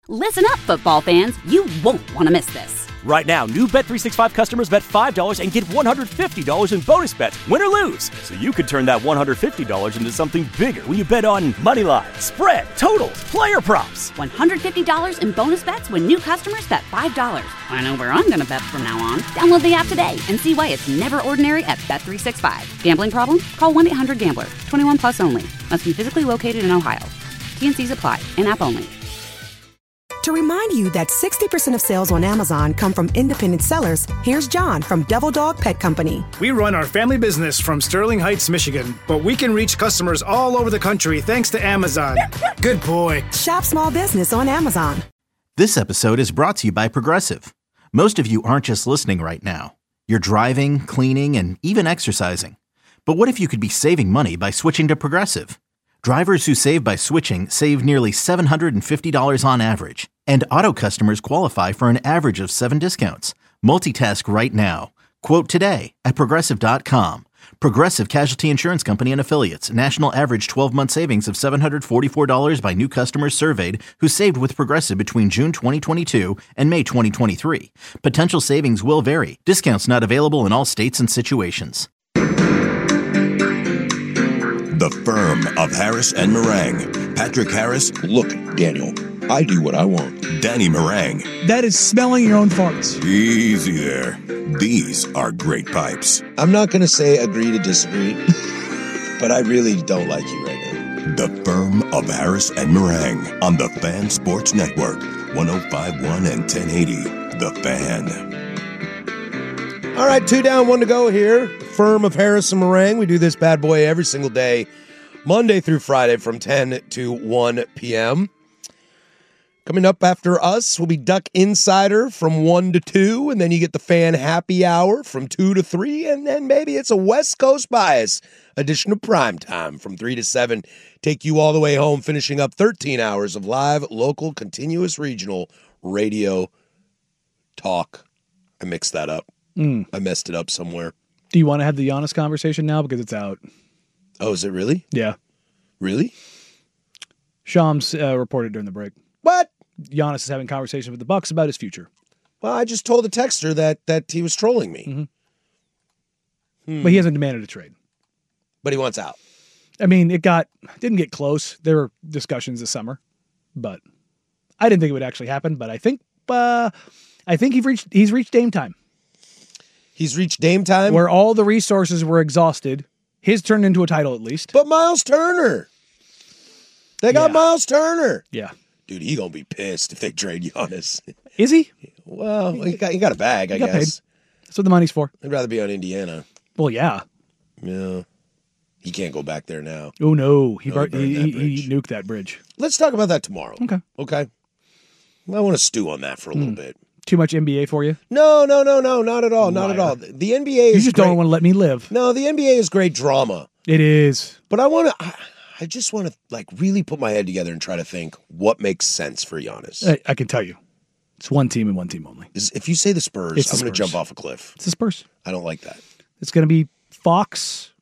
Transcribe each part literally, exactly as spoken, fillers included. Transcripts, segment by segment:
Listen up, football fans. You won't want to miss this. Right now, new Bet three sixty-five customers bet five dollars and get one hundred fifty dollars in bonus bets, win or lose. So you could turn that one hundred fifty dollars into something bigger when you bet on money line, spread, totals, player props. one hundred fifty dollars in bonus bets when new customers bet five dollars. I know where I'm going to bet from now on. Download the app today and see why it's never ordinary at Bet three sixty-five. Gambling problem? Call one eight hundred gambler. twenty-one plus only. Must be physically located in Ohio. T N Cs apply. In-app only. To remind you that sixty percent of sales on Amazon come from independent sellers, here's John from Devil Dog Pet Company. We run our family business from Sterling Heights, Michigan, but we can reach customers all over the country thanks to Amazon. Good boy. Shop small business on Amazon. This episode is brought to you by Progressive. Most of you aren't just listening right now. You're driving, cleaning, and even exercising. But what if you could be saving money by switching to Progressive? Drivers who save by switching save nearly seven hundred fifty dollars on average. And auto customers qualify for an average of seven discounts. Multitask right now. Quote today at Progressive dot com. Progressive Casualty Insurance Company and Affiliates. National average twelve-month savings of seven hundred forty-four dollars by new customers surveyed who saved with Progressive between June twenty twenty-two and May twenty twenty-three. Potential savings will vary. Discounts not available in all states and situations. The firm of Harris and Meringue. Patrick Harris. Look, Daniel, I do what I want. Danny Meringue. That is smelling your own farts. Easy there. These are great pipes. I'm not going to say agree to disagree, but I really don't like you right now. The firm of Harris and Meringue on the Fan Sports Network. one oh five point one and ten eighty. The Fan. All right, two down, one to go here. Firm of Harris and Meringue. We do this bad boy every single day, Monday through Friday from ten to one p.m. Coming up after us will be Duck Insider from one to two, and then you get the Fan Happy Hour from two to three, and then maybe it's a West Coast Bias edition of Primetime from three to seven. Take you all the way home, finishing up thirteen hours of live, local, continuous, regional radio talk. I mixed that up. Mm. I messed it up somewhere. Do you want to have the Giannis conversation now because it's out? Oh, is it really? Yeah. Really? Shams uh, reported during the break. What? Giannis is having conversations with the Bucks about his future. Well, I just told the texter that that he was trolling me. Mm-hmm. Hmm. But he hasn't demanded a trade. But he wants out. I mean, it got didn't get close. There were discussions this summer, but I didn't think it would actually happen. But I think uh, I think he's reached he's reached Dame time. He's reached Dame time? Where all the resources were exhausted. His turned into a title at least. But Miles Turner. They got yeah. Miles Turner. Yeah. Dude, he going to be pissed if they trade Giannis. Is he? Well, he got, he got a bag, I he got guess. Paid. That's what the money's for. I'd rather be on Indiana. Well, yeah. Yeah. He can't go back there now. Oh, no. He, no, bar- he, he, he nuked that bridge. Let's talk about that tomorrow. Okay. Okay. I want to stew on that for a mm. little bit. Too much N B A for you? No, no, no, no, not at all, not Liar. at all. The N B A is You just great. don't want to let me live. No, the N B A is great drama. It is. But I want to, I, I just want to like really put my head together and try to think what makes sense for Giannis. I, I can tell you. It's one team and one team only. Is, if you say the Spurs, It's I'm the going to Spurs. jump off a cliff. It's the Spurs. I don't like that. It's going to be Fox.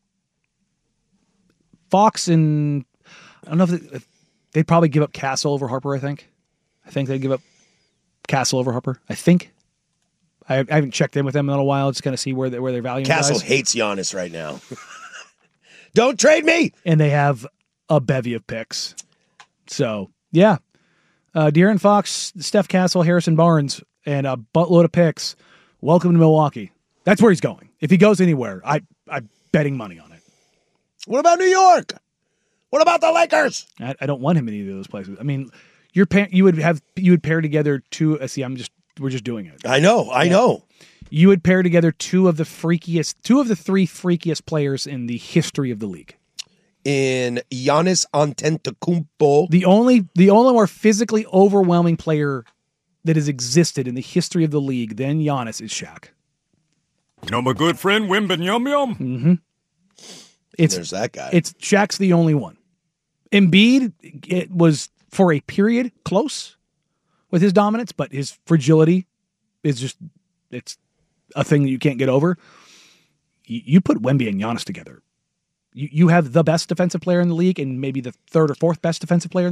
Fox and I don't know if, they, if they'd probably give up Castle over Harper, I think. I think they'd give up Castle over Harper. I think. I, I haven't checked in with them in a while. Just kind of see where they, where they're valuing Castle guys. hates Giannis right now. Don't trade me. And they have a bevy of picks. So, yeah. Uh, De'Aaron Fox, Steph Castle, Harrison Barnes, and a buttload of picks. Welcome to Milwaukee. That's where he's going. If he goes anywhere, I, I'm betting money on it. What about New York? What about the Lakers? I, I don't want him in either of those places. I mean, you're pa- you would have you would pair together two. Uh, see, I'm just we're just doing it. I know, I yeah. know. You would pair together two of the freakiest, two of the three freakiest players in the history of the league. In Giannis Antetokounmpo, the only the only more physically overwhelming player that has existed in the history of the league than Giannis is Shaq. You know my good friend Wembanyama? Mm-hmm. It's, There's that guy. It's Shaq's the only one. Embiid, it was for a period close with his dominance, but his fragility is just, it's a thing that you can't get over. You, you put Wemby and Giannis together. You, you have the best defensive player in the league and maybe the third or fourth best defensive player in the league.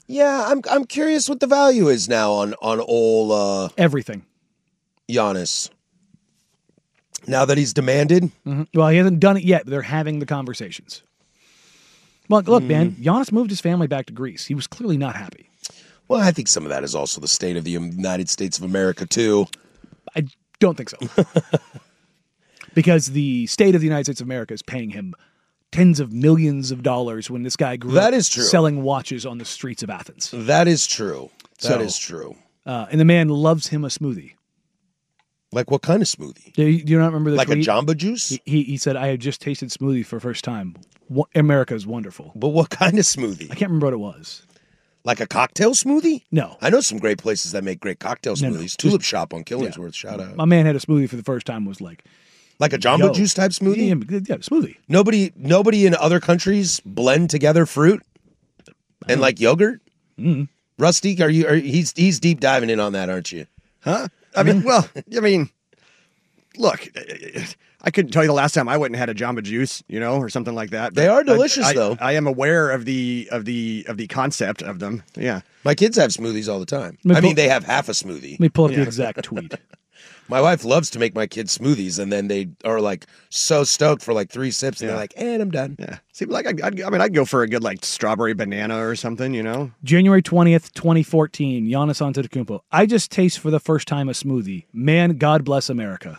Yeah, I'm I'm curious what the value is now on on all uh, everything. Giannis. Now that he's demanded. Mm-hmm. Well, he hasn't done it yet. But they're having the conversations. Well, look, mm. man, Giannis moved his family back to Greece. He was clearly not happy. Well, I think some of that is also the state of the United States of America too. I don't think so, because the state of the United States of America is paying him tens of millions of dollars when this guy grew that up is true. selling watches on the streets of Athens. That is true. That so, is true. Uh, and the man loves him a smoothie. Like what kind of smoothie? Do you, do you not remember the like tweet? a Jamba Juice? He, he he said, "I had just tasted smoothie for the first time. What, America is wonderful." But what kind of smoothie? I can't remember what it was. Like a cocktail smoothie? No. I know some great places that make great cocktail smoothies. No, no. Tulip Just, Shop on Killingsworth, yeah. shout out. My man had a smoothie for the first time. Was like, like a Jamba Yo. Juice type smoothie? Yeah, yeah, smoothie. Nobody, nobody in other countries blend together fruit and like yogurt. Mm. Rusty, are you? Are he's he's deep diving in on that, aren't you? Huh? I mean, well, I mean, look, I couldn't tell you the last time I went and had a Jamba Juice, you know, or something like that. They are delicious, I, I, though. I am aware of the of the of the concept of them. Yeah, my kids have smoothies all the time. Me I pull, mean, they have half a smoothie. Let me pull up yeah. the exact tweet. My wife loves to make my kids smoothies, and then they are like so stoked for like three sips, and yeah. they're like, "And I'm done." Yeah, seems like I'd, I'd, I mean, I'd go for a good like strawberry banana or something, you know. January twentieth, twenty fourteen. Giannis Antetokounmpo. I just taste for the first time a smoothie. Man, God bless America.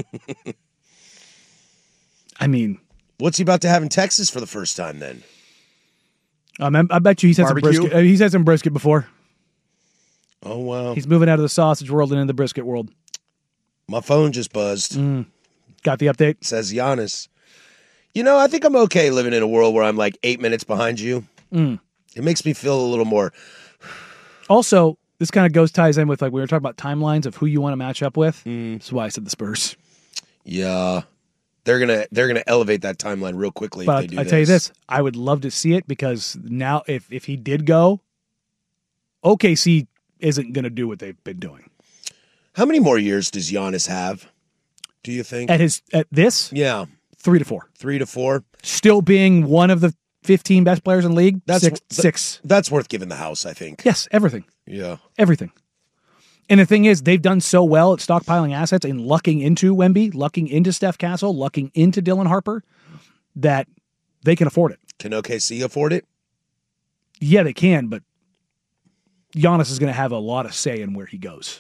I mean, what's he about to have in Texas for the first time then? Um, I, I bet you he's had Barbecue? some brisket. Uh, he's had some brisket before. Oh wow! He's moving out of the sausage world and into the brisket world. My phone just buzzed. Mm. Got the update? It says Giannis. You know, I think I'm okay living in a world where I'm like eight minutes behind you. Mm. It makes me feel a little more. Also, this kind of goes ties in with like we were talking about timelines of who you want to match up with. Mm. That's why I said the Spurs. Yeah, they're gonna they're gonna elevate that timeline real quickly. But if they do I this. tell you this, I would love to see it because now if if he did go, O K C isn't going to do what they've been doing. How many more years does Giannis have? Do you think at his at this? Yeah, three to four. Three to four. Still being one of the fifteen best players in the league. That's six. th- six. That's worth giving the house, I think. Yes, everything. Yeah, everything. And the thing is, they've done so well at stockpiling assets and lucking into Wemby, lucking into Steph Castle, lucking into Dylan Harper, that they can afford it. Can O K C afford it? Yeah, they can, but Giannis is going to have a lot of say in where he goes.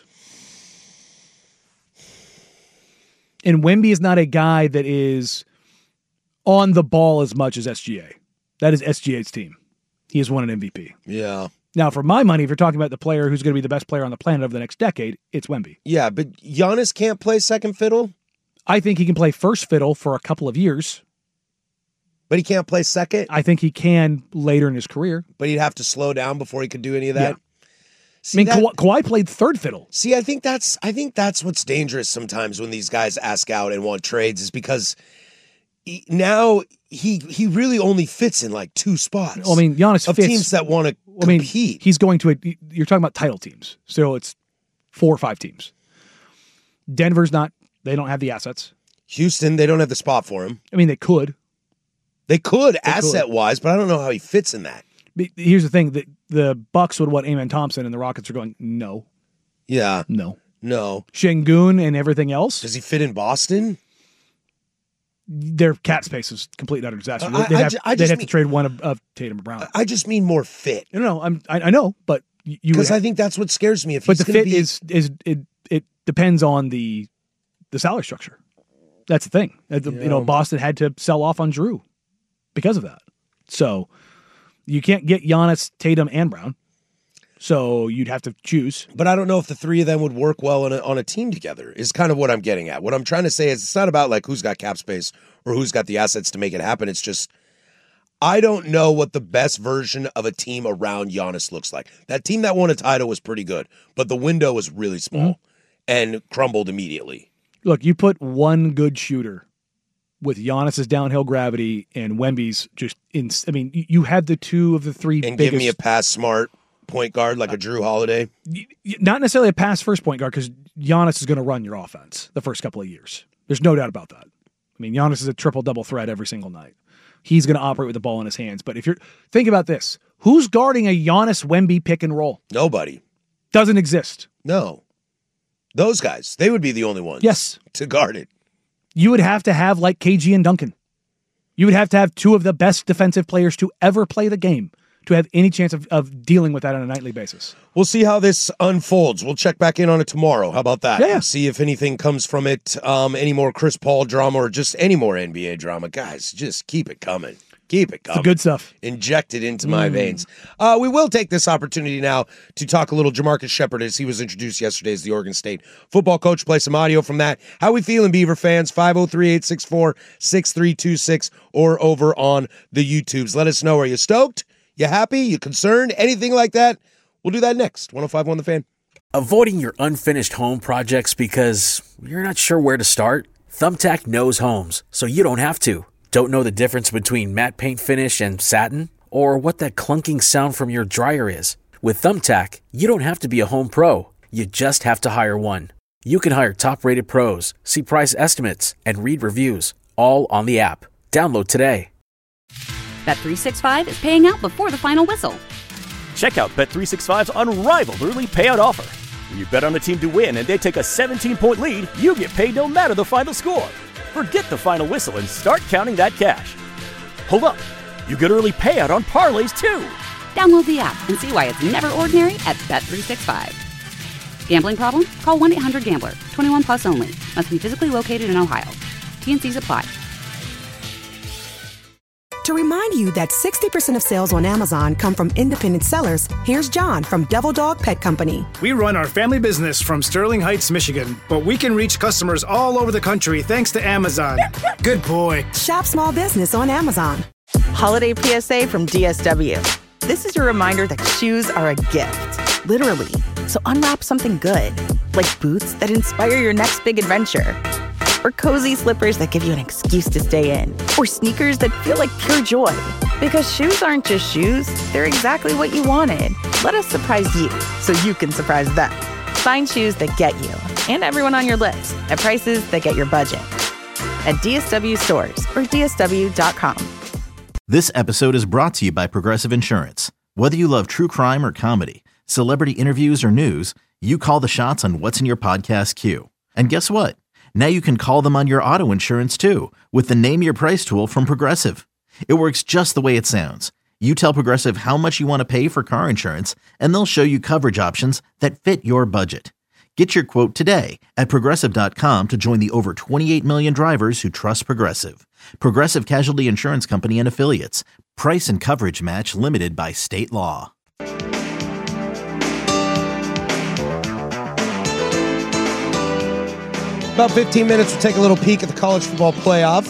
And Wemby is not a guy that is on the ball as much as S G A. That is S G A's team. He has won an M V P. Yeah. Now, for my money, if you're talking about the player who's going to be the best player on the planet over the next decade, it's Wemby. Yeah, but Giannis can't play second fiddle? I think he can play first fiddle for a couple of years. But he can't play second? I think he can later in his career. But he'd have to slow down before he could do any of that? Yeah. See, I mean, that, Kawhi, Kawhi played third fiddle. See, I think that's I think that's what's dangerous sometimes when these guys ask out and want trades is because he, now he he really only fits in like two spots. Well, I mean, Giannis of fits, teams that want to I mean, compete. He's going to a, you're talking about title teams. So it's four or five teams. Denver's not, they don't have the assets. Houston, they don't have the spot for him. I mean, they could. They could, they asset-wise, but I don't know how he fits in that. But here's the thing. The, the Bucks would want Amen Thompson, and the Rockets are going, no. Yeah. No. No. Şengün and everything else. Does he fit in Boston? Their cap space is complete and utter disaster. I, they'd I, have, ju- I they'd have mean, to trade one of, of Tatum or Brown. I just mean more fit. No, no, I'm, I, I know, but you because I think that's what scares me. If but he's the fit be... is is it it depends on the the salary structure. That's the thing. Yeah. You know, Boston had to sell off on Drew because of that. So you can't get Giannis, Tatum, and Brown. So you'd have to choose. But I don't know if the three of them would work well on a, on a team together is kind of what I'm getting at. What I'm trying to say is it's not about like who's got cap space or who's got the assets to make it happen. It's just I don't know what the best version of a team around Giannis looks like. That team that won a title was pretty good, but the window was really small mm-hmm. and crumbled immediately. Look, you put one good shooter with Giannis's downhill gravity and Wemby's just in. I mean, you had the two of the three and biggest, give me a pass smart point guard like a Drew Holiday. Not necessarily a pass first point guard because Giannis is going to run your offense the first couple of years. There's no doubt about that. I mean, Giannis is a triple double threat every single night. He's going to operate with the ball in his hands. But if you're think about this, Who's guarding a Giannis Wemby pick and roll? Nobody. Doesn't exist. No. Those guys, they would be the only ones yes. to guard it. You would have to have like K G and Duncan. You would have to have two of the best defensive players to ever play the game to have any chance of, of dealing with that on a nightly basis. We'll see how this unfolds. We'll check back in on it tomorrow. How about that? Yeah. See if anything comes from it, um, any more Chris Paul drama or just any more N B A drama. Guys, just keep it coming. Keep it coming. It's the good stuff. Inject it into my Mm. veins. Uh, we will take this opportunity now to talk a little Jamarcus Shepard as he was introduced yesterday as the Oregon State football coach. Play some audio from that. How we feeling, Beaver fans? five oh three, eight six four, six three two six or over on the YouTubes. Let us know. Are you stoked? You happy? You concerned? Anything like that? We'll do that next. one oh five point one The Fan. Avoiding your unfinished home projects because you're not sure where to start? Thumbtack knows homes, so you don't have to. Don't know the difference between matte paint finish and satin? Or what that clunking sound from your dryer is? With Thumbtack, you don't have to be a home pro. You just have to hire one. You can hire top-rated pros, see price estimates, and read reviews, all on the app. Download today. Bet three sixty-five is paying out before the final whistle. Check out Bet three sixty-five's unrivaled early payout offer. When you bet on a team to win and they take a seventeen-point lead, you get paid no matter the final score. Forget the final whistle and start counting that cash. Hold up. You get early payout on parlays, too. Download the app and see why it's never ordinary at Bet three sixty-five. Gambling problem? Call one eight hundred gambler. twenty-one plus only. Must be physically located in Ohio. T N Cs apply. To remind you that sixty percent of sales on Amazon come from independent sellers, here's John from Devil Dog Pet Company. We run our family business from Sterling Heights, Michigan, but we can reach customers all over the country thanks to Amazon. Good boy. Shop small business on Amazon. Holiday P S A from D S W. This is your reminder that shoes are a gift, literally. So unwrap something good, like boots that inspire your next big adventure. Or cozy slippers that give you an excuse to stay in. Or sneakers that feel like pure joy. Because shoes aren't just shoes, they're exactly what you wanted. Let us surprise you, so you can surprise them. Find shoes that get you, and everyone on your list, at prices that get your budget. At D S W stores, or D S W dot com. This episode is brought to you by Progressive Insurance. Whether you love true crime or comedy, celebrity interviews or news, you call the shots on what's in your podcast queue. And guess what? Now you can call them on your auto insurance too with the Name Your Price tool from Progressive. It works just the way it sounds. You tell Progressive how much you want to pay for car insurance, and they'll show you coverage options that fit your budget. Get your quote today at Progressive dot com to join the over twenty-eight million drivers who trust Progressive. Progressive Casualty Insurance Company and Affiliates. Price and coverage match limited by state law. About fifteen minutes, we'll take a little peek at the college football playoff.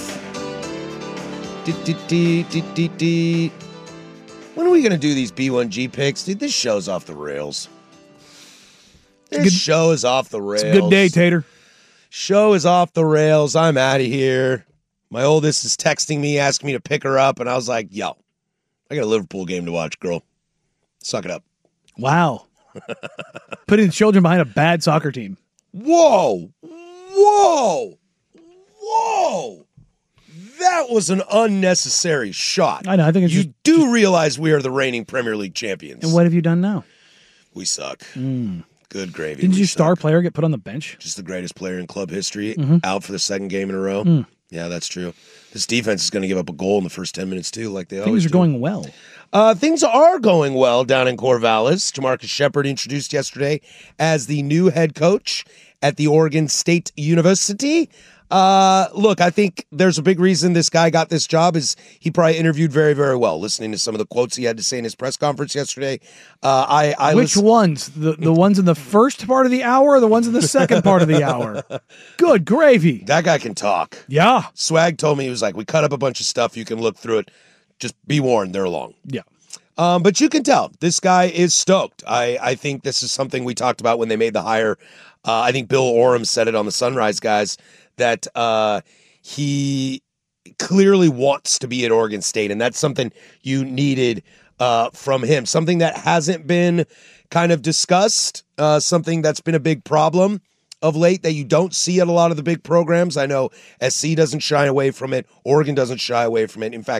D-d-d-d-d-d-d. When are we going to do these B one G picks? Dude, this show's off the rails. This good, show is off the rails. It's a good day, Tater. Show is off the rails. I'm out of here. My oldest is texting me, asking me to pick her up, and I was like, yo, I got a Liverpool game to watch, girl. Suck it up. Wow. Putting children behind a bad soccer team. Whoa. Whoa! Whoa! That was an unnecessary shot. I know. I think it's you just, do realize we are the reigning Premier League champions. And what have you done now? We suck. Mm. Good gravy. Didn't we your suck. star player get put on the bench? Just the greatest player in club history, mm-hmm. out for the second game in a row. Mm. Yeah, that's true. This defense is going to give up a goal in the first ten minutes too, like they Things always are do. going well. Uh, things are going well down in Corvallis. Jamarcus Shepard introduced yesterday as the new head coach at the Oregon State University. Uh, look, I think there's a big reason this guy got this job is he probably interviewed very, very well. Listening to some of the quotes he had to say in his press conference yesterday. Uh, I, I Which listen- ones? The the ones in the first part of the hour or the ones in the second part of the hour? Good gravy. That guy can talk. Yeah. Swag told me, he was like, we cut up a bunch of stuff. You can look through it. Just be warned, they're long. Yeah. Um, but you can tell this guy is stoked. I, I think this is something we talked about when they made the hire. Uh, I think Bill Oram said it on the Sunrise guys that uh, he clearly wants to be at Oregon State, and that's something you needed uh, from him. Something that hasn't been kind of discussed, uh, something that's been a big problem of late that you don't see at a lot of the big programs. I know S C doesn't shy away from it. Oregon doesn't shy away from it. In fact,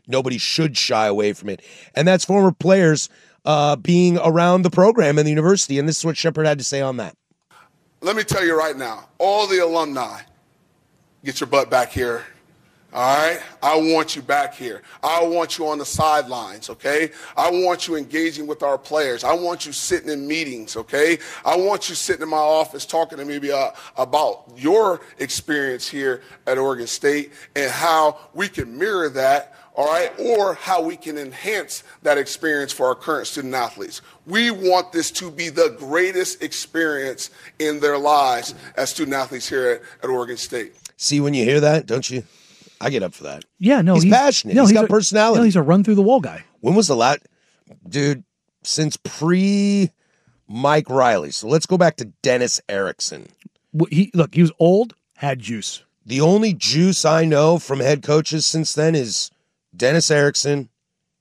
nobody should shy away from it. And that's former players uh, being around the program and the university. And this is what Shepherd had to say on that. Let me tell you right now, all the alumni, get your butt back here. All right? I want you back here. I want you on the sidelines, okay? I want you engaging with our players. I want you sitting in meetings, okay? I want you sitting in my office talking to me uh, about your experience here at Oregon State and how we can mirror that, all right, or how we can enhance that experience for our current student athletes. We want this to be the greatest experience in their lives as student athletes here at, at Oregon State. See, when you hear that, don't you? I get up for that. Yeah, no, he's, he's passionate. No, he's, he's got a, personality. No, he's a run through the wall guy. When was the last, dude? Since pre Mike Riley. So let's go back to Dennis Erickson. He look, he was old, had juice. The only juice I know from head coaches since then is Dennis Erickson,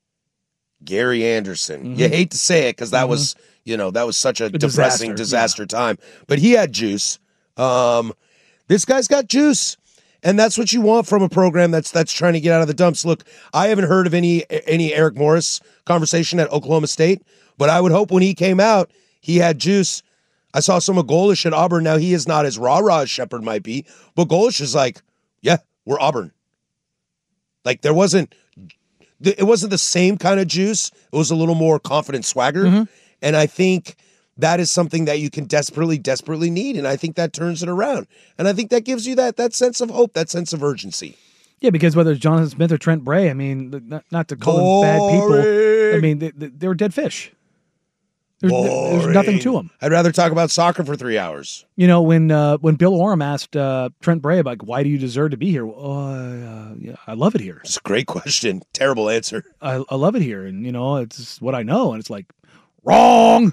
Gary Anderson. Mm-hmm. You hate to say it because that mm-hmm. was, you know, that was such a, a depressing disaster, disaster yeah. time. But he had juice. Um, this guy's got juice. And that's what you want from a program that's that's trying to get out of the dumps. Look, I haven't heard of any any Eric Morris conversation at Oklahoma State, but I would hope when he came out, he had juice. I saw some of Golish at Auburn. Now, he is not as rah-rah as Shepherd might be, but Golish is like, yeah, we're Auburn. Like, there wasn't, it wasn't the same kind of juice. It was a little more confident swagger. Mm-hmm. And I think that is something that you can desperately, desperately need. And I think that turns it around. And I think that gives you that that sense of hope, that sense of urgency. Yeah, because whether it's Jonathan Smith or Trent Bray, I mean, not, not to call them bad people. I mean, they, they, they were dead fish. There's, there's nothing to them. I'd rather talk about soccer for three hours. You know, when uh, when Bill Oram asked uh, Trent Bray about, like, why do you deserve to be here? Well, uh, yeah, I love it here. It's a great question. Terrible answer. I, I love it here. And, you know, it's what I know. And it's like, wrong.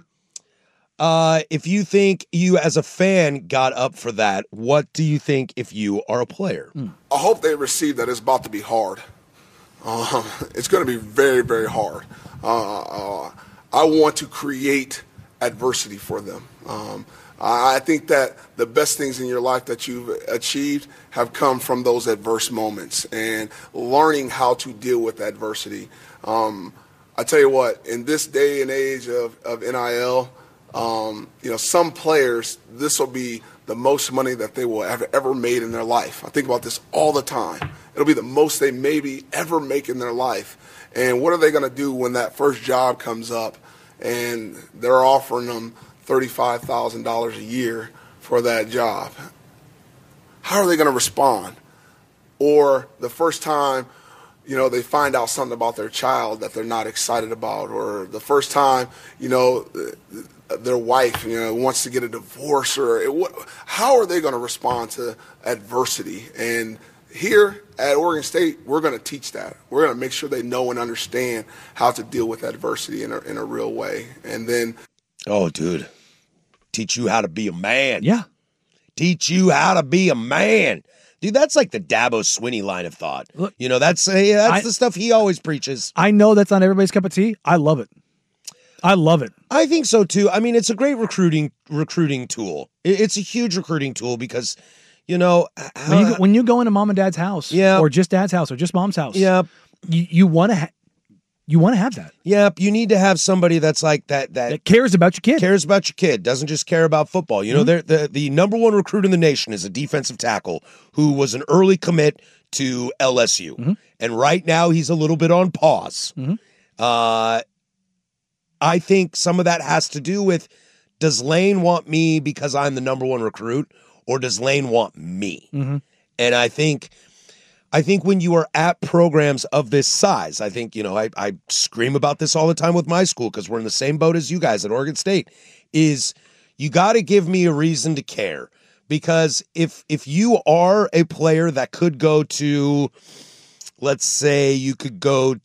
Uh, if you think you as a fan got up for that, what do you think if you are a player? Mm. I hope they receive that it's about to be hard. Um, it's going to be very, very hard. Uh, uh, I want to create adversity for them. Um, I think that the best things in your life that you've achieved have come from those adverse moments and learning how to deal with adversity. Um, I tell you what, in this day and age of, of N I L, Um, you know, some players, this will be the most money that they will have ever made in their life. I think about this all the time. It'll be the most they maybe ever make in their life. And what are they going to do when that first job comes up and they're offering them thirty-five thousand dollars a year for that job? How are they going to respond? Or the first time, you know, they find out something about their child that they're not excited about, or the first time, you know, their wife, you know, wants to get a divorce, or it, what, how are they going to respond to adversity? And here at Oregon State, we're going to teach that. We're going to make sure they know and understand how to deal with adversity in a, in a real way. And then, oh, dude, teach you how to be a man. Yeah, teach you how to be a man. Dude, that's like the Dabo Swinney line of thought. Look, you know, that's uh, that's I, the stuff he always preaches. I know that's not everybody's cup of tea. I love it. I love it. I think so too. I mean, it's a great recruiting recruiting tool. It's a huge recruiting tool because, you know, uh, when you, when you go into mom and dad's house, yeah, or just dad's house, or just mom's house, yeah, you, you want to ha- you want to have that. Yep, you need to have somebody that's like that, that that cares about your kid, cares about your kid, doesn't just care about football. You mm-hmm. know, the the number one recruit in the nation is a defensive tackle who was an early commit to L S U, mm-hmm. and right now he's a little bit on pause. Mm-hmm. Uh, I think some of that has to do with, does Lane want me because I'm the number one recruit, or does Lane want me? Mm-hmm. And I think, I think when you are at programs of this size, I think, you know, I, I scream about this all the time with my school because we're in the same boat as you guys at Oregon State, is you got to give me a reason to care. Because if if you are a player that could go to, let's say you could go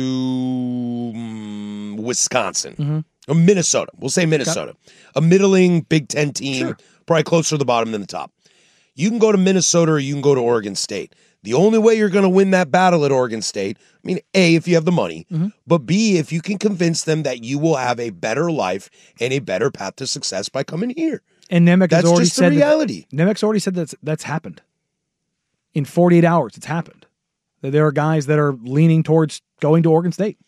to um, Wisconsin mm-hmm. or Minnesota. We'll say Minnesota. A middling Big Ten team, sure. probably closer to the bottom than the top. You can go to Minnesota or you can go to Oregon State. The only way you're going to win that battle at Oregon State, I mean, A, if you have the money, mm-hmm. but B, if you can convince them that you will have a better life and a better path to success by coming here. And Nemec that's has already just the said reality. That, Nemec's already said that's that's happened. In forty-eight hours, it's happened. that there are guys that are leaning towards going to Oregon State.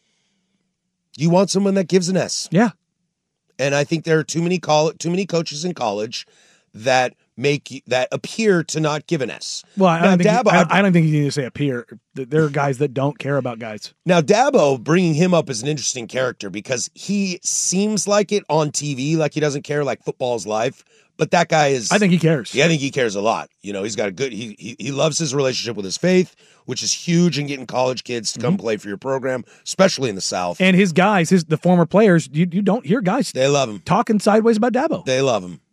You want someone that gives an S. Yeah. And I think there are too many call too many coaches in college that make that appear to not give an S. Well, I, now, don't, think Dabo, you, I, I don't think you need to say appear. There are guys that don't care about guys. Now, Dabo, bringing him up is an interesting character because he seems like it on T V, like he doesn't care, like football's life. But that guy is... I think he cares. Yeah, I think he cares a lot. You know, he's got a good... He he, he loves his relationship with his faith, which is huge in getting college kids to come mm-hmm. play for your program, especially in the South. And his guys, his the former players, you, you don't hear guys... They love him. ...talking sideways about Dabo. They love him.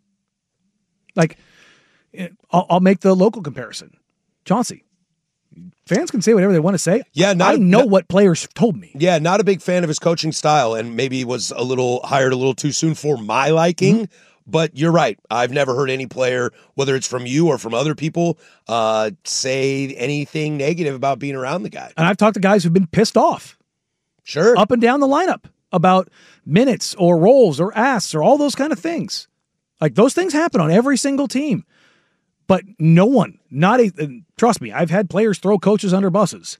Like, I'll, I'll make the local comparison. Chauncey. Fans can say whatever they want to say. Yeah, not I know not, what players told me. Yeah, not a big fan of his coaching style, and maybe was a little hired a little too soon for my liking. Mm-hmm. But you're right. I've never heard any player, whether it's from you or from other people, uh, say anything negative about being around the guy. And I've talked to guys who've been pissed off. Sure. Up and down the lineup about minutes or roles or asks or all those kind of things. Like, those things happen on every single team. But no one, not a, trust me, I've had players throw coaches under buses.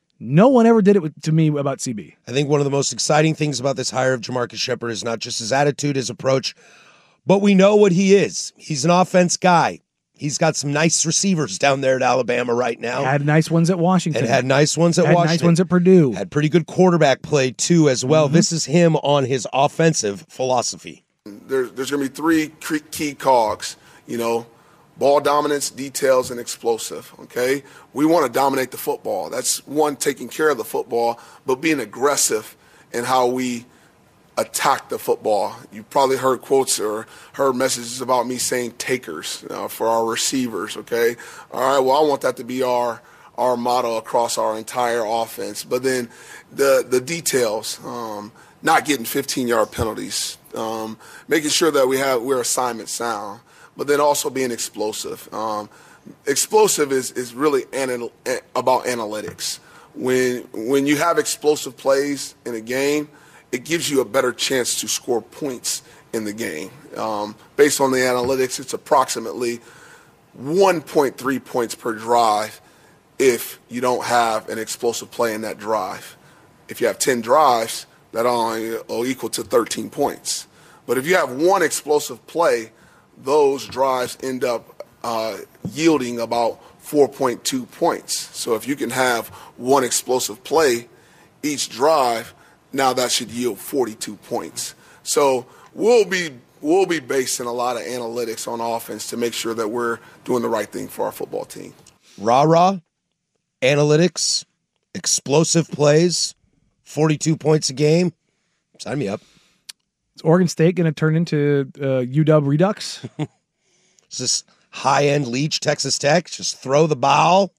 No one ever did it to me about C B. I think one of the most exciting things about this hire of Jamarcus Shepard is not just his attitude, his approach, but we know what he is. He's an offense guy. He's got some nice receivers down there at Alabama right now. Had nice ones at Washington. And had nice ones at had Washington. Nice ones at Purdue. Had pretty good quarterback play, too, as well. Mm-hmm. This is him on his offensive philosophy. There, there's going to be three key cogs, you know, ball dominance, details, and explosive, okay? We want to dominate the football. That's one, taking care of the football, but being aggressive in how we attack the football. You probably heard quotes or heard messages about me saying takers uh, for our receivers, okay? All right, well, I want that to be our our motto across our entire offense. But then the the details, um, not getting fifteen-yard penalties, um, making sure that we have we're assignment sound, but then also being explosive. Um, explosive is is really anal- about analytics. When when you have explosive plays in a game, it gives you a better chance to score points in the game. Um, based on the analytics, it's approximately one point three points per drive if you don't have an explosive play in that drive. If you have ten drives, that only will equal to thirteen points. But if you have one explosive play, those drives end up uh, yielding about four point two points. So if you can have one explosive play each drive, now that should yield forty-two points. So we'll be we'll be basing a lot of analytics on offense to make sure that we're doing the right thing for our football team. Rah-rah, analytics, explosive plays, forty-two points a game. Sign me up. Is Oregon State going to turn into uh, U W Redux? Is this high-end Leach, Texas Tech? Just throw the ball.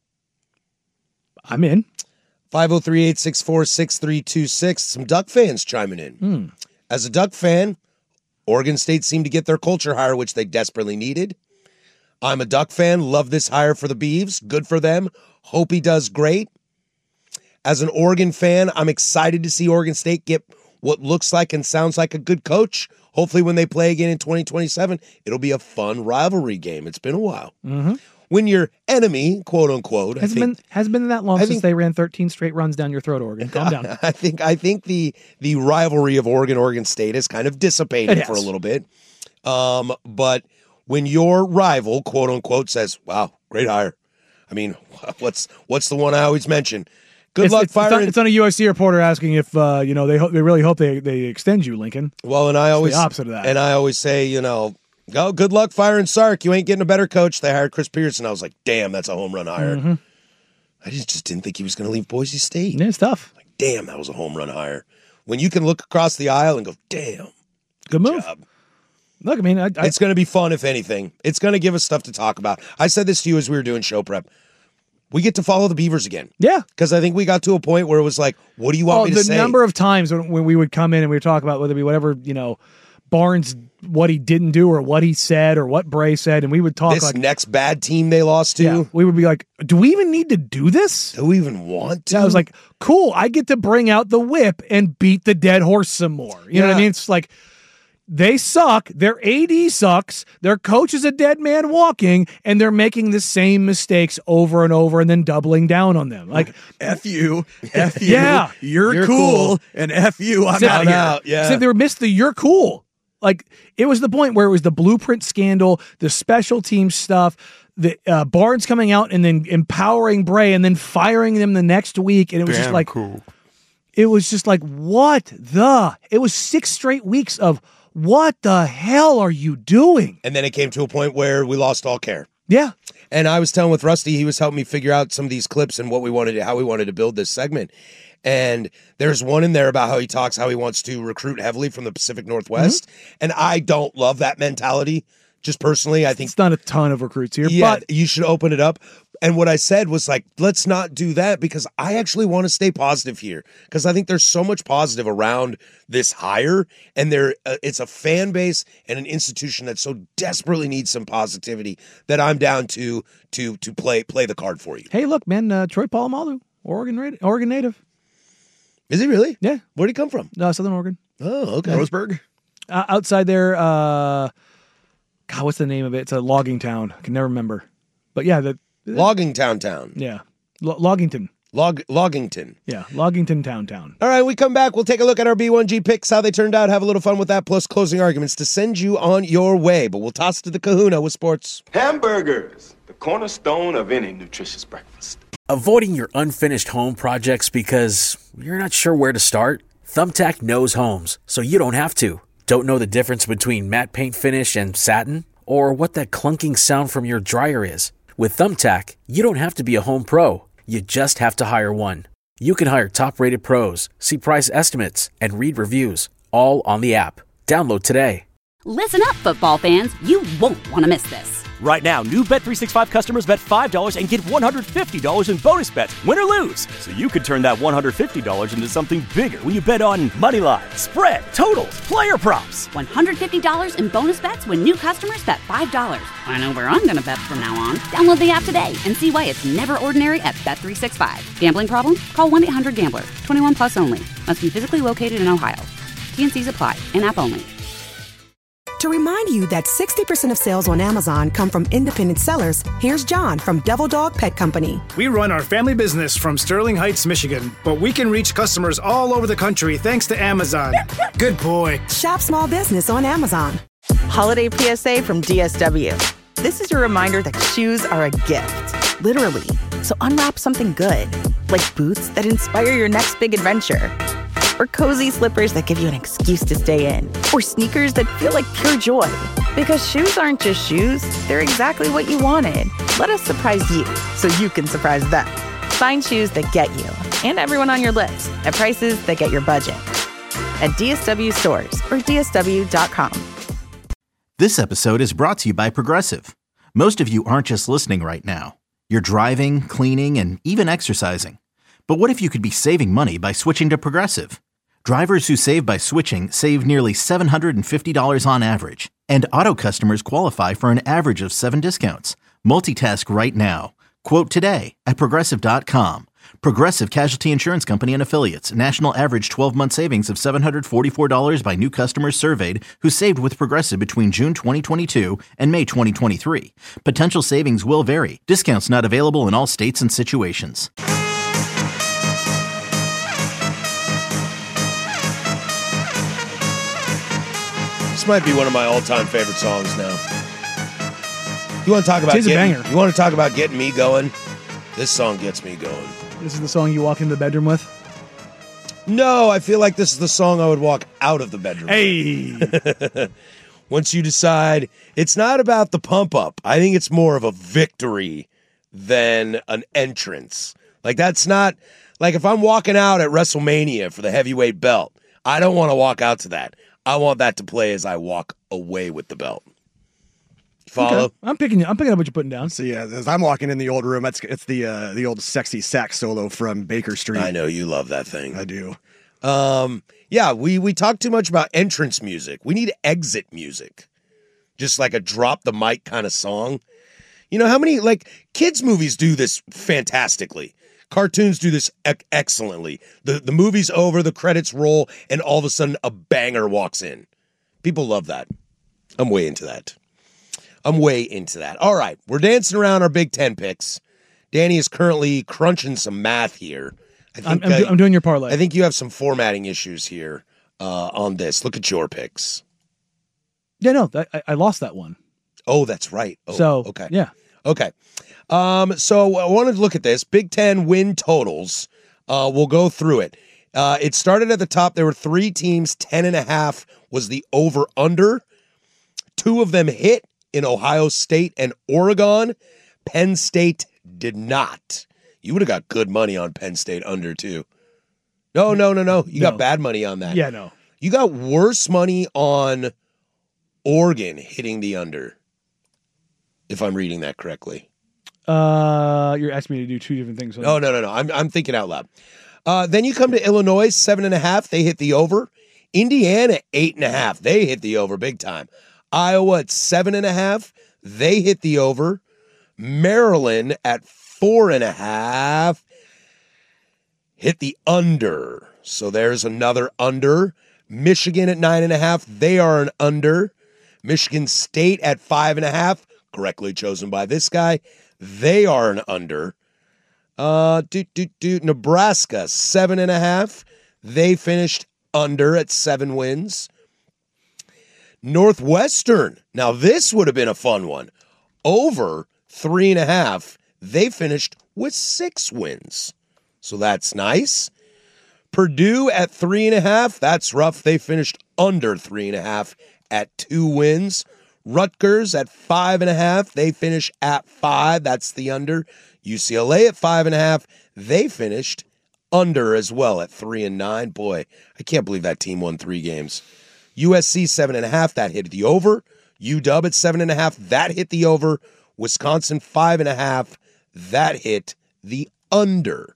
I'm in. five oh three, eight six four, six three two six. Some Duck fans chiming in. Hmm. As a Duck fan, Oregon State seemed to get their culture hire, which they desperately needed. I'm a Duck fan. Love this hire for the Beavs. Good for them. Hope he does great. As an Oregon fan, I'm excited to see Oregon State get what looks like and sounds like a good coach. Hopefully when they play again in twenty twenty-seven, it'll be a fun rivalry game. It's been a while. Mm-hmm. When your enemy, quote unquote, has been has been that long I since think, they ran thirteen straight runs down your throat, Oregon. Calm down. I think I think the the rivalry of Oregon Oregon State has kind of dissipated for a little bit. Um, but when your rival, quote unquote, says, "Wow, great hire," I mean, what's what's the one I always mention? Good it's, luck it's, firing. It's on, it's on a U S C reporter asking if uh, you know they hope they really hope they they extend you, Lincoln. Well, and I it's always the opposite of that. And I always say, you know. Oh, good luck firing Sark. You ain't getting a better coach. They hired Chris Pearson. I was like, damn, that's a home run hire. Mm-hmm. I just, just didn't think he was going to leave Boise State. Yeah, it's tough. Like, damn, that was a home run hire. When you can look across the aisle and go, damn. Good move. Job. Look, I mean, I, I, it's going to be fun, if anything. It's going to give us stuff to talk about. I said this to you as we were doing show prep. We get to follow the Beavers again. Yeah. Because I think we got to a point where it was like, what do you want oh, me to the say? The number of times when, when we would come in and we would talk about whether it be whatever, you know, Barnes, what he didn't do or what he said or what Bray said, and we would talk this like next bad team they lost to. Yeah, we would be like, do we even need to do this? Do we even want to? Yeah, I was like, cool, I get to bring out the whip and beat the dead horse some more. You yeah. know what I mean? It's like, They suck. Their A D sucks. Their coach is a dead man walking, and they're making the same mistakes over and over and then doubling down on them. Like, F you, F you, yeah. you're, You're cool, cool. and F you, I'm Sit out of here. out, yeah. So they were missed the you're cool. Like, it was the point where it was the blueprint scandal, the special team stuff, the uh, Barnes coming out and then empowering Bray and then firing them the next week. And it was just like, cool. it was just like, what the? It was six straight weeks of, what the hell are you doing? And then it came to a point where we lost all care. Yeah. And I was telling with Rusty, he was helping me figure out some of these clips and what we wanted to, how we wanted to build this segment. And there's one in there about how he talks, how he wants to recruit heavily from the Pacific Northwest. Mm-hmm. And I don't love that mentality. Just personally, I think it's not a ton of recruits here, yeah, but you should open it up. And what I said was like, let's not do that, because I actually want to stay positive here, because I think there's so much positive around this hire, and there uh, it's a fan base and an institution that so desperately needs some positivity that I'm down to to to play play the card for you. Hey, look, man, uh, Troy Polamalu, Oregon, Oregon native. Is he really? Yeah. Where'd he come from? Uh, Southern Oregon. Oh, okay. Roseburg? Uh, outside there, uh, God, what's the name of it? It's a logging town. I can never remember. But yeah, the Logging Town Town. Yeah. L- Loggington. Log Loggington. Yeah, Loggington Town Town. All right, we come back. We'll take a look at our B one G picks, how they turned out, have a little fun with that, plus closing arguments to send you on your way. But we'll toss to the kahuna with sports. Hamburgers, the cornerstone of any nutritious breakfast. Avoiding your unfinished home projects because you're not sure where to start? Thumbtack knows homes, so you don't have to. Don't know the difference between matte paint finish and satin? Or what that clunking sound from your dryer is? With Thumbtack, you don't have to be a home pro. You just have to hire one. You can hire top-rated pros, see price estimates, and read reviews, all on the app. Download today. Listen up, football fans. You won't want to miss this. Right now, new Bet three sixty-five customers bet five dollars and get one hundred fifty dollars in bonus bets, win or lose. So you could turn that one hundred fifty dollars into something bigger when you bet on money line, spread, totals, player props. one hundred fifty dollars in bonus bets when new customers bet five dollars. I know where I'm going to bet from now on. Download the app today and see why it's never ordinary at Bet three sixty-five. Gambling problem? Call one eight hundred gambler. twenty-one plus only. Must be physically located in Ohio. T N Cs apply. In-app only. To remind you that sixty percent of sales on Amazon come from independent sellers, here's John from Devil Dog Pet Company. We run our family business from Sterling Heights, Michigan, but we can reach customers all over the country thanks to Amazon. Good boy. Shop small business on Amazon. Holiday P S A from D S W. This is your reminder that shoes are a gift, literally. So unwrap something good, like boots that inspire your next big adventure. Or cozy slippers that give you an excuse to stay in. Or sneakers that feel like pure joy. Because shoes aren't just shoes, they're exactly what you wanted. Let us surprise you, so you can surprise them. Find shoes that get you, and everyone on your list, at prices that get your budget. At D S W stores, or D S W dot com. This episode is brought to you by Progressive. Most of you aren't just listening right now. You're driving, cleaning, and even exercising. But what if you could be saving money by switching to Progressive? Drivers who save by switching save nearly seven hundred fifty dollars on average. And auto customers qualify for an average of seven discounts. Multitask right now. Quote today at Progressive dot com. Progressive Casualty Insurance Company and Affiliates. National average twelve-month savings of seven hundred forty-four dollars by new customers surveyed who saved with Progressive between June twenty twenty-two and May twenty twenty-three. Potential savings will vary. Discounts not available in all states and situations. This might be one of my all-time favorite songs now. You want to talk about It's a getting, banger. You want to talk about getting me going? This song gets me going. This is the song you walk into the bedroom with? No, I feel like this is the song I would walk out of the bedroom. Hey! Once you decide, it's not about the pump up. I think it's more of a victory than an entrance. Like, that's not, like, if I'm walking out at WrestleMania for the heavyweight belt, I don't want to walk out to that. I want that to play as I walk away with the belt. Follow? Okay. I'm picking I'm picking up what you're putting down. So yeah, as I'm walking in the old room, it's it's the uh, the old sexy sax solo from Baker Street. I know you love that thing. I do. Um, yeah, we we talk too much about entrance music. We need exit music, just like a drop the mic kind of song. You know how many like kids movies do this fantastically. Cartoons do this ec- excellently. The the movie's over, the credits roll, and all of a sudden a banger walks in. People love that. I'm way into that. I'm way into that. All right, we're dancing around our Big Ten picks. Danny is currently crunching some math here. I think I'm, I'm, uh, do, I'm doing your parlay. I think you have some formatting issues here uh, on this. Look at your picks. Yeah, no, I, I lost that one. Oh, that's right. Oh, so, okay. Yeah. Okay. Um, so I wanted to look at this. Big Ten win totals. Uh, we'll go through it. Uh, it started at the top. There were three teams. Ten and a half was the over-under. Two of them hit in Ohio State and Oregon. Penn State did not. You would have got good money on Penn State under, too. No, no, no, no. You No. got bad money on that. Yeah, no. You got worse money on Oregon hitting the under, if I'm reading that correctly. Uh, you're asking me to do two different things. No, no, no, no. I'm I'm thinking out loud. Uh, then you come to Illinois, seven and a half. They hit the over. Indiana, eight and a half. They hit the over big time. Iowa at seven and a half. They hit the over. Maryland at four and a half. Hit the under. So there's another under. Michigan at nine and a half. They are an under. Michigan State at five and a half. Correctly chosen by this guy. They are an under. Uh, do, do, do. Nebraska, seven and a half. They finished under at seven wins. Northwestern. Now, this would have been a fun one. Over three and a half. They finished with six wins. So that's nice. Purdue at three and a half. That's rough. They finished under three and a half at two wins. Rutgers at five and a half. They finish at five. That's the under. U C L A at five and a half. They finished under as well at three and nine. Boy, I can't believe that team won three games. U S C seven and a half. That hit the over. U W at seven and a half. That hit the over. Wisconsin five and a half. That hit the under.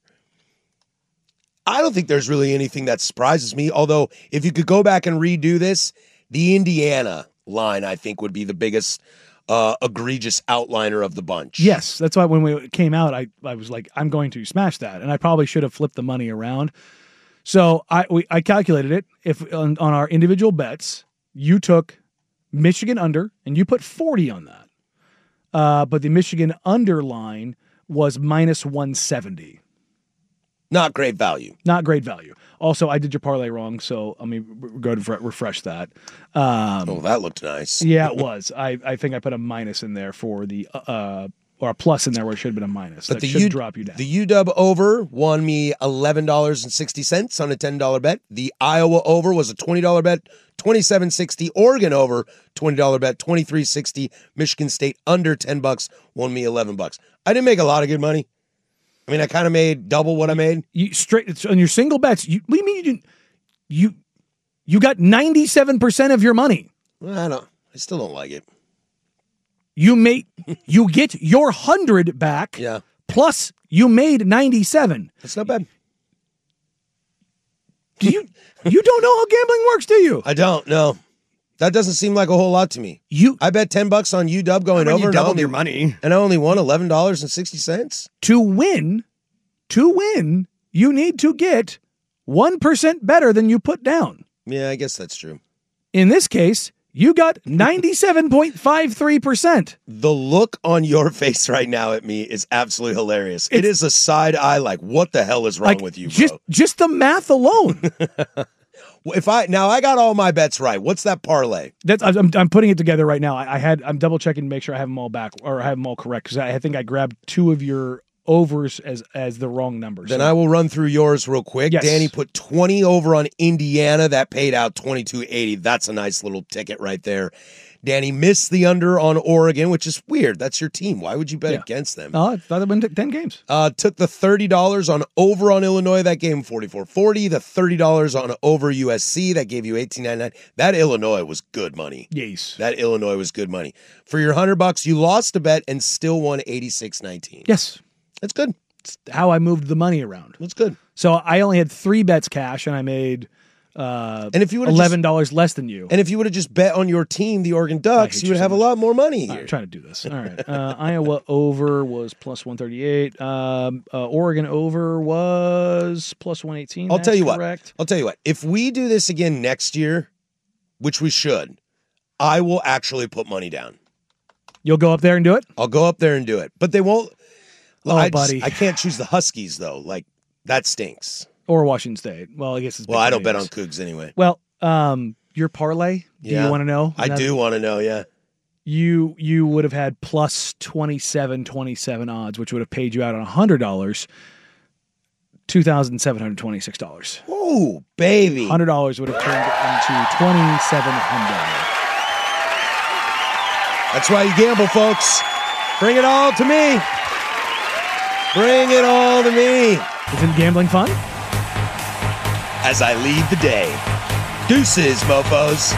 I don't think there's really anything that surprises me. Although, if you could go back and redo this, the Indiana line, I think, would be the biggest uh, egregious outliner of the bunch. Yes, that's why when we came out, I, I was like, I'm going to smash that, and I probably should have flipped the money around. So I we, I calculated it. If on, on our individual bets, you took Michigan under, and you put forty on that, uh, but the Michigan under line was minus one seventy. Not great value. Not great value. Also, I did your parlay wrong, so let me go to refresh that. Um, oh, that looked nice. Yeah, it was. I, I think I put a minus in there for the, uh, or a plus in there where it should have been a minus. But that the should U- drop you down. The U W over won me eleven dollars and sixty cents on a ten dollar bet. The Iowa over was a twenty dollar bet, twenty-seven sixty. Oregon over, twenty dollar bet, twenty-three sixty. Michigan State under ten bucks won me eleven bucks. I didn't make a lot of good money. I mean, I kind of made double what I made. You straight on your single bets. You, what do you mean you didn't? You you got ninety-seven percent of your money. Well, I don't. I still don't like it. You made you get your hundred back. Yeah. Plus, you made ninety-seven. That's not bad. Do you you don't know how gambling works, do you? I don't. No, that doesn't seem like a whole lot to me. You, I bet ten bucks on U W going When over. you and I doubled only- your money. and I only won eleven dollars and sixty cents. To win, to win, you need to get one percent better than you put down. Yeah, I guess that's true. In this case, you got ninety-seven point five three percent. The look on your face right now at me is absolutely hilarious. It is a side eye like, what the hell is wrong Like, with you, bro? Just, just the math alone. If I now I got all my bets right. What's that parlay? That's I'm, I'm putting it together right now. I, I had I'm double checking to make sure I have them all back or I have them all correct because I, I think I grabbed two of your overs as as the wrong numbers. Then I will run through yours real quick. Yes. Danny put twenty over on Indiana. That paid out twenty-two eighty. That's a nice little ticket right there. Danny missed the under on Oregon, which is weird. That's your team. Why would you bet Yeah. against them? Oh, I thought it went ten games. Uh, took the thirty dollars on over on Illinois. That gave him forty-four forty. The thirty dollars on over U S C. That gave you eighteen ninety-nine. That Illinois was good money. Yes. That Illinois was good money. For your one hundred bucks, you lost a bet and still won eighty-six nineteen. Yes. That's good. It's how I moved the money around. That's good. So I only had three bets cash and I made uh, And if you would've eleven dollars less than you. And if you would have just bet on your team, the Oregon Ducks, hate you you would so have a much. lot more money here. I'm trying to do this. All right. Uh, Iowa over was plus one thirty-eight. Um, uh, Oregon over was plus one eighteen. I'll That's tell you correct. what. I'll tell you what. If we do this again next year, which we should, I will actually put money down. You'll go up there and do it? I'll go up there and do it. But they won't. Oh, I buddy. Just, I can't choose the Huskies, though. Like, that stinks. Or Washington State. Well, I guess it's Well, I don't bet on Bears. Cougs anyway. Well, um, your parlay, do Yeah. you want to know? I Now- do want to know, yeah. You you would have had plus twenty-seven twenty-seven odds, which would have paid you out on one hundred dollars, two thousand seven hundred twenty-six dollars. Oh, baby. one hundred dollars would have turned into twenty-seven hundred dollars. That's why you gamble, folks. Bring it all to me. Bring it all to me. Isn't gambling fun? As I lead the day. Deuces, mofos.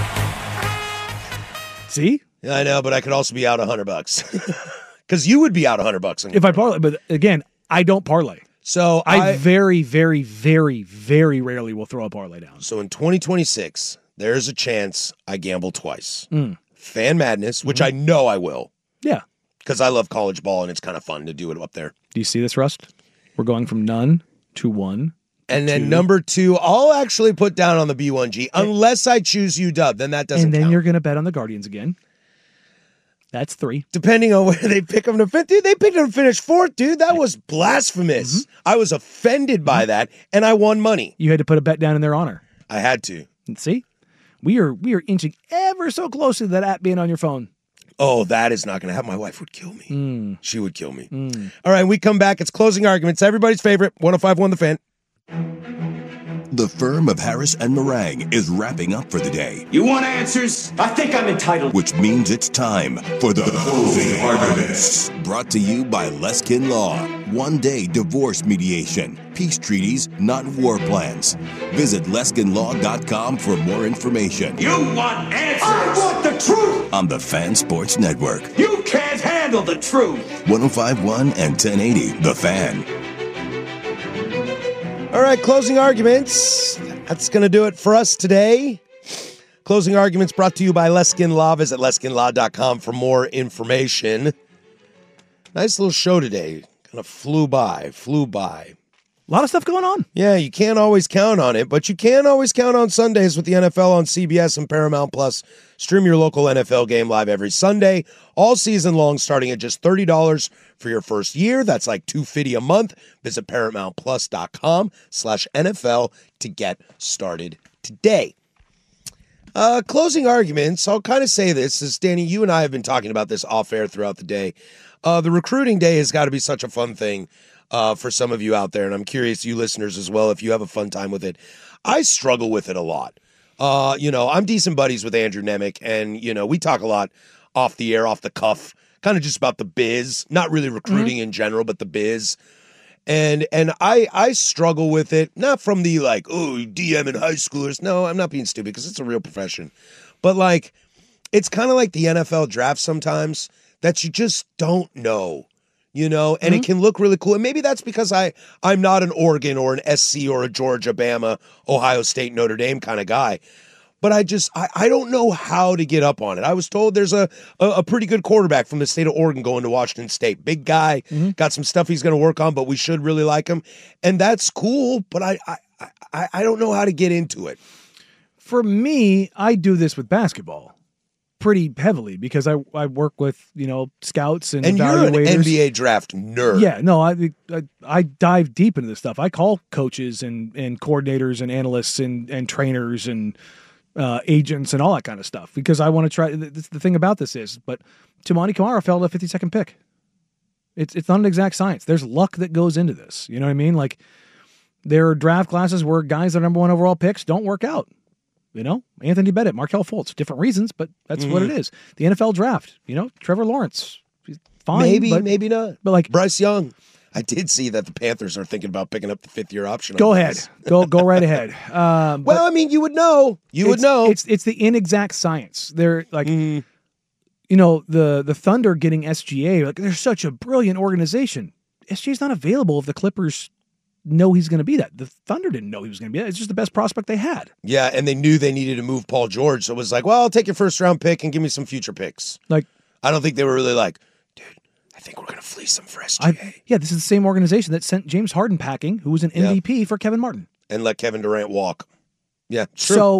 See? Yeah, I know, but I could also be out a hundred bucks. Because you would be out a hundred bucks. If I parlay, but again, I don't parlay. So I, I very, very, very, very rarely will throw a parlay down. So in twenty twenty-six, there's a chance I gamble twice. Mm. Fan Madness, which I know I will. Yeah. Because I love college ball and it's kind of fun to do it up there. Do you see this, Rust? We're going from none to one. And then two. number two, I'll actually put down on the B one G unless I choose U W. Then that doesn't And then count. you're going to bet on the Guardians again. That's three. Depending on where they pick them to finish. Dude, they picked them to finish fourth, dude. That was blasphemous. Mm-hmm. I was offended by that, and I won money. You had to put a bet down in their honor. I had to. And see? We are we are inching ever so close to that app being on your phone. Oh, that is not going to happen. My wife would kill me. Mm. She would kill me. Mm. All right, we come back. It's Closing Arguments. Everybody's favorite, one oh five point one The Fan. The firm of Harris and Meringue is wrapping up for the day. You want answers? I think I'm entitled. Which means it's time for the Closing Arguments. Brought to you by Leskin Law. One-day divorce mediation. Peace treaties, not war plans. Visit leskin law dot com for more information. You want answers? I want the truth. On the Fan Sports Network. You can't handle the truth. ten fifty-one and ten eighty, The Fan. All right, Closing Arguments. That's going to do it for us today. Closing Arguments brought to you by Leskin Law. Visit leskin law dot com for more information. Nice little show today. Kind of flew by, flew by. A lot of stuff going on. Yeah, you can't always count on it, but you can always count on Sundays with the N F L on C B S and Paramount Plus. Stream your local N F L game live every Sunday, all season long, starting at just thirty dollars for your first year. That's like two hundred fifty dollars a month. Visit paramount plus dot com slash N F L to get started today. Uh, closing arguments, I'll kind of say this, as Danny, you and I have been talking about this off air throughout the day. Uh, the recruiting day has got to be such a fun thing uh, for some of you out there, and I'm curious, you listeners as well, if you have a fun time with it. I struggle with it a lot. Uh, you know, I'm decent buddies with Andrew Nemec, and, you know, we talk a lot off the air, off the cuff, kind of just about the biz, not really recruiting mm-hmm. in general, but the biz. And and I I struggle with it, not from the like, oh, D M and high schoolers. No, I'm not being stupid because it's a real profession. But like, it's kind of like the N F L draft sometimes that you just don't know, you know, and mm-hmm. it can look really cool. And maybe that's because I, I'm not an Oregon or an S C or a Georgia, Bama, Ohio State, Notre Dame kind of guy. But I just, I, I don't know how to get up on it. I was told there's a, a, a pretty good quarterback from the state of Oregon going to Washington State. Big guy, mm-hmm. got some stuff he's going to work on, but we should really like him. And that's cool, but I, I, I, I don't know how to get into it. For me, I do this with basketball pretty heavily because I, I work with, you know, scouts and And evaluators. you're an N B A draft nerd. Yeah, no, I, I I dive deep into this stuff. I call coaches and, and coordinators and analysts and, and trainers and uh, agents and all that kind of stuff because I want to try. The, the thing about this is, but Tamani Kamara fell to a fifty-second pick. It's it's not an exact science. There's luck that goes into this. You know what I mean? Like there are draft classes where guys that are number one overall picks don't work out. You know, Anthony Bennett, Markelle Fultz, different reasons, but that's mm-hmm. what it is. The N F L draft, you know, Trevor Lawrence, fine. Maybe, but, maybe not. But like Bryce Young. I did see that the Panthers are thinking about picking up the fifth year option. Go ahead. go go right ahead. Um, well, I mean, you would know. You would know. It's it's the inexact science. They're like, mm. you know, the, the Thunder getting S G A, like they're such a brilliant organization. S G A's not available if the Clippers know he's going to be that. The Thunder didn't know he was going to be that. It's just the best prospect they had. Yeah, and they knew they needed to move Paul George, so it was like, well, I'll take your first round pick and give me some future picks. Like, I don't think they were really like, dude, I think we're going to fleece him for S G A. I, yeah, this is the same organization that sent James Harden packing, who was an M V P yeah. for Kevin Martin. And let Kevin Durant walk. Yeah, true. So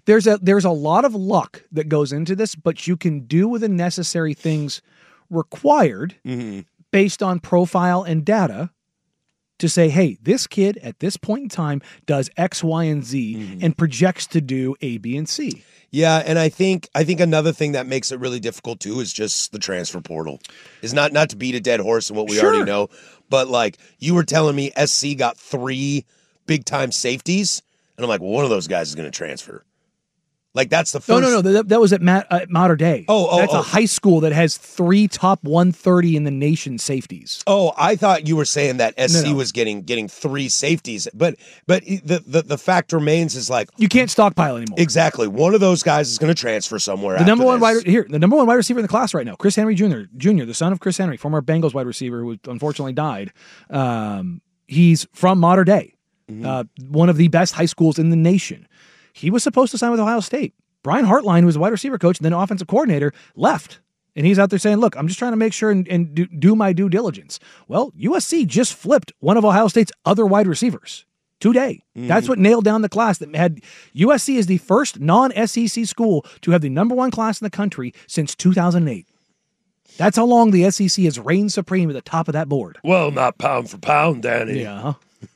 There's a there's a lot of luck that goes into this, but you can do with the necessary things required mm-hmm. based on profile and data to say, hey, this kid at this point in time does X, Y, and Z Mm-hmm. and projects to do A, B, and C. Yeah, and I think I think another thing that makes it really difficult too is just the transfer portal. Is not not to beat a dead horse and what we Sure. already know, but like you were telling me S C got three big time safeties, and I'm like, well, one of those guys is going to transfer. Like that's the first. No, no, no. That, that was at Matt, uh, Mater Dei. Oh, oh, That's oh. a high school that has three top one thirty in the nation safeties. Oh, I thought you were saying that S C No, no. was getting getting three safeties, but but the, the the fact remains is like You can't stockpile anymore. exactly one of those guys is going to transfer somewhere. The after number one this. wide here, the number one wide receiver in the class right now, Chris Henry Junior Junior, the son of Chris Henry, former Bengals wide receiver who unfortunately died. Um, he's from Mater Dei, Mm-hmm. uh, one of the best high schools in the nation. He was supposed to sign with Ohio State. Brian Hartline, who was a wide receiver coach and then offensive coordinator, left. And he's out there saying, look, I'm just trying to make sure and, and do, do my due diligence. Well, U S C just flipped one of Ohio State's other wide receivers today. Mm-hmm. That's what nailed down the class that had U S C is the first non-S E C school to have the number one class in the country since two thousand eight. That's how long the S E C has reigned supreme at the top of that board. Well, not pound for pound, Danny. Yeah.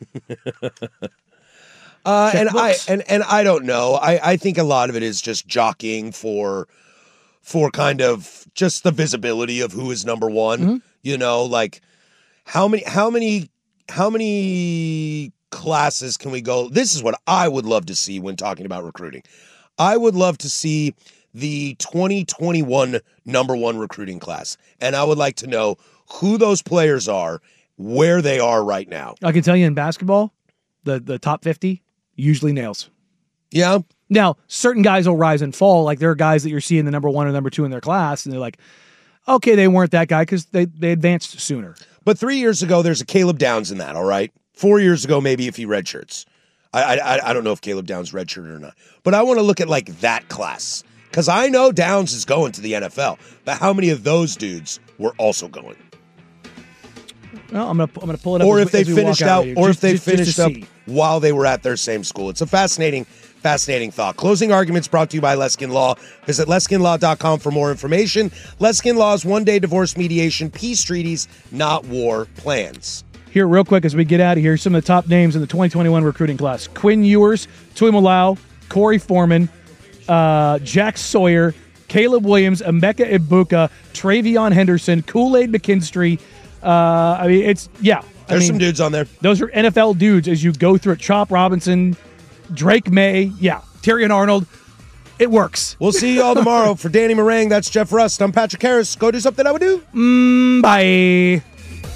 Uh, Check and books. I and, and I don't know. I, I think a lot of it is just jockeying for for kind of just the visibility of who is number one. Mm-hmm. You know, like how many how many how many classes can we go? This is what I would love to see when talking about recruiting. I would love to see the twenty twenty-one number one recruiting class, and I would like to know who those players are, where they are right now. I can tell you in basketball, the, the top fifty usually nails. Yeah. Now, certain guys will rise and fall. Like there are guys that you're seeing the number one or number two in their class, and they're like, okay, they weren't that guy because they, they advanced sooner. But three years ago, there's a Caleb Downs in that, all right? Four years ago, maybe if he redshirts. I, I, I don't know if Caleb Downs redshirted or not. But I want to look at, like, that class. Because I know Downs is going to the N F L. But how many of those dudes were also going? Well, I'm gonna I'm gonna pull it up. Or as if we- they as we finished walk out out, right here. or Just- if they just- just to finished up see. while they were at their same school. It's a fascinating, fascinating thought. Closing Arguments brought to you by Leskin Law. Visit leskin law dot com for more information. Leskin Law's one-day divorce mediation, peace treaties, not war plans. Here, real quick, as we get out of here, some of the top names in the twenty twenty-one recruiting class: Quinn Ewers, Tui Malau, Corey Foreman, uh, Jack Sawyer, Caleb Williams, Emeka Ibuka, Travion Henderson, Kool-Aid McKinstry. Uh, I mean, it's yeah. I There's mean, some dudes on there. Those are N F L dudes as you go through it. Chop Robinson, Drake May, yeah, Tyrion Arnold. It works. We'll see you all tomorrow. For Danny Marang, that's Jeff Rust. I'm Patrick Harris. Go do something I would do. Mm, bye.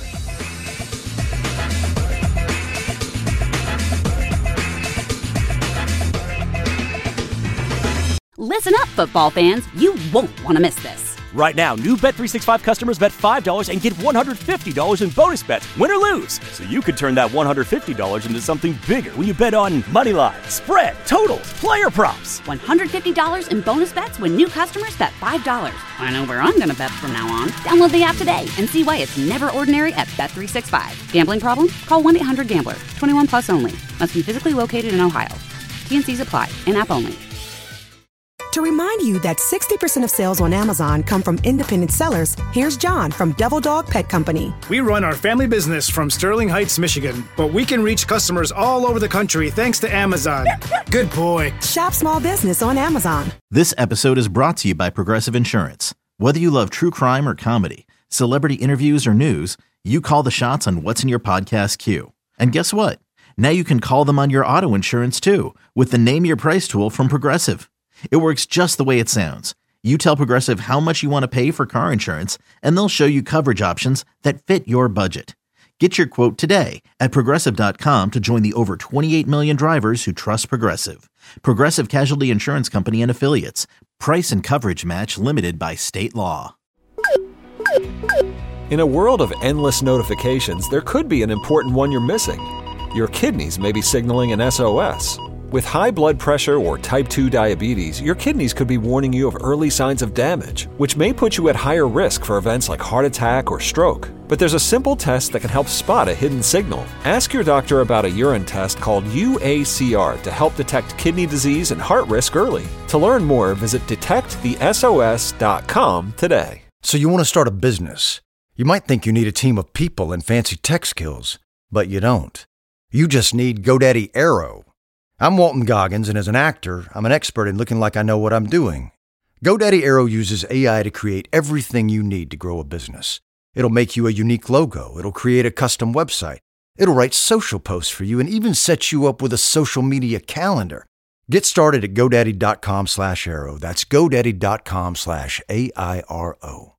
Listen up, football fans. You won't want to miss this. Right now, new Bet three sixty-five customers bet five dollars and get one hundred fifty dollars in bonus bets, win or lose. So you could turn that one hundred fifty dollars into something bigger when you bet on money line, spread, totals, player props. one hundred fifty dollars in bonus bets when new customers bet five dollars. I know where I'm going to bet from now on. Download the app today and see why it's never ordinary at Bet three sixty-five. Gambling problem? Call one eight hundred gambler. twenty-one plus only. Must be physically located in Ohio. T and C's apply. In-app only. To remind you that sixty percent of sales on Amazon come from independent sellers, here's John from Devil Dog Pet Company. We run our family business from Sterling Heights, Michigan, but we can reach customers all over the country thanks to Amazon. Good boy. Shop small business on Amazon. This episode is brought to you by Progressive Insurance. Whether you love true crime or comedy, celebrity interviews or news, you call the shots on what's in your podcast queue. And guess what? Now you can call them on your auto insurance too with the Name Your Price tool from Progressive. It works just the way it sounds. You tell Progressive how much you want to pay for car insurance, and they'll show you coverage options that fit your budget. Get your quote today at progressive dot com to join the over twenty-eight million drivers who trust Progressive. Progressive Casualty Insurance Company and Affiliates. Price and coverage match limited by state law. In a world of endless notifications, there could be an important one you're missing. Your kidneys may be signaling an S O S. With high blood pressure or type two diabetes, your kidneys could be warning you of early signs of damage, which may put you at higher risk for events like heart attack or stroke. But there's a simple test that can help spot a hidden signal. Ask your doctor about a urine test called U A C R to help detect kidney disease and heart risk early. To learn more, visit detect the S O S dot com today. So you want to start a business. You might think you need a team of people and fancy tech skills, but you don't. You just need GoDaddy Aero. I'm Walton Goggins, and as an actor, I'm an expert in looking like I know what I'm doing. GoDaddy Aero uses A I to create everything you need to grow a business. It'll make you a unique logo. It'll create a custom website. It'll write social posts for you and even set you up with a social media calendar. Get started at GoDaddy.com slash Aero. That's GoDaddy.com slash A I R O.